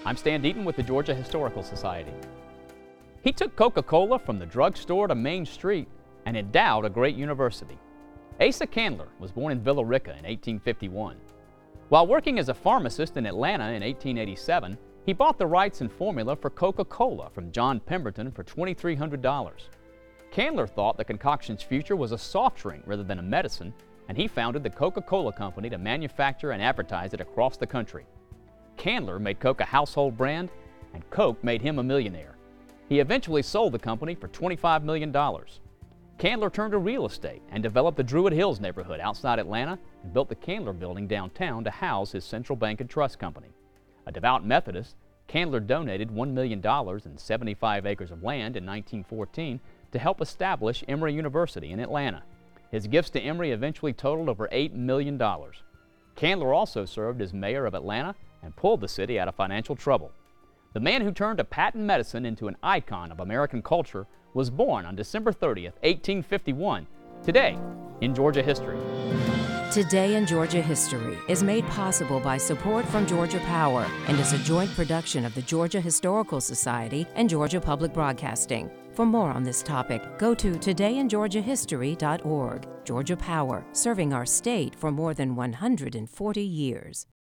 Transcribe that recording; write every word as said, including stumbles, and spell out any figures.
I'm Stan Deaton with the Georgia Historical Society. He took Coca-Cola from the drugstore to Main Street and endowed a great university. Asa Candler was born in Villa Rica in eighteen fifty-one. While working as a pharmacist in Atlanta in eighteen eighty-seven, he bought the rights and formula for Coca-Cola from John Pemberton for twenty-three hundred dollars. Candler thought the concoction's future was a soft drink rather than a medicine, and he founded the Coca-Cola Company to manufacture and advertise it across the country. Candler made Coke a household brand, and Coke made him a millionaire. He eventually sold the company for twenty-five million dollars. Candler turned to real estate and developed the Druid Hills neighborhood outside Atlanta and built the Candler Building downtown to house his Central Bank and Trust Company. A devout Methodist, Candler donated one million dollars and seventy-five acres of land in nineteen fourteen to help establish Emory University in Atlanta. His gifts to Emory eventually totaled over eight million dollars. Candler also served as mayor of Atlanta and pulled the city out of financial trouble. The man who turned a patent medicine into an icon of American culture was born on December thirtieth, eighteen fifty-one, today in Georgia history. Today in Georgia History is made possible by support from Georgia Power and is a joint production of the Georgia Historical Society and Georgia Public Broadcasting. For more on this topic, go to today in georgia history dot org. Georgia Power, serving our state for more than one hundred forty years.